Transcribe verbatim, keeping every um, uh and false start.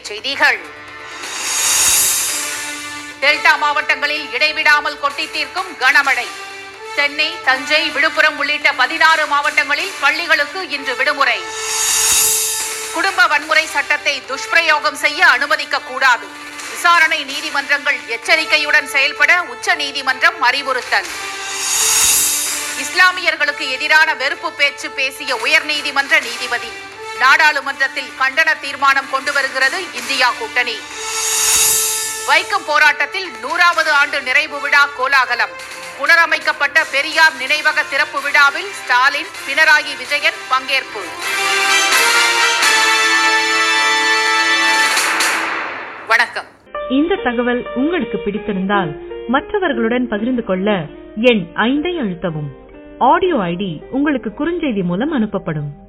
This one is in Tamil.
செய்திகள். டெல்டா மாவட்டங்களில் இடைவிடாமல் கொட்டி தீர்க்கும் கனமழை. சென்னை, தஞ்சை, விழுப்புரம் உள்ளிட்ட பதினாறு மாவட்டங்களில் பள்ளிகளுக்கு இன்று விடுமுறை. குடும்ப வன்முறை சட்டத்தை துஷ்பிரயோகம் செய்ய அனுமதிக்க கூடாது. விசாரணை நீதிமன்றங்கள் எச்சரிக்கையுடன் செயல்பட உச்ச நீதிமன்றம் அறிவுறுத்தல். இஸ்லாமியர்களுக்கு எதிரான வெறுப்பு பேச்சு பேசிய உயர்நீதிமன்ற நீதிபதி. நாடாளுமன்றத்தில் கண்டன தீர்மானம் கொண்டு வருகிறது இந்தியா கூட்டணி. வைக்கம் போராட்டத்தில் நூறாவது ஆண்டு நிறைவு விழா கோலாகலம். புனரமைக்கப்பட்ட பெரியார் நினைவக திறப்பு விழாவில் ஸ்டாலின், பினராயி விஜயன் பங்கேற்பு. வணக்கம். இந்த தகவல் உங்களுக்கு பிடித்திருந்தால் மற்றவர்களுடன் பகிர்ந்து கொள்ள எண் ஐந்தை அழுத்தவும். ஆடியோ ஐடி உங்களுக்கு குறுஞ்செய்தி மூலம் அனுப்பப்படும்.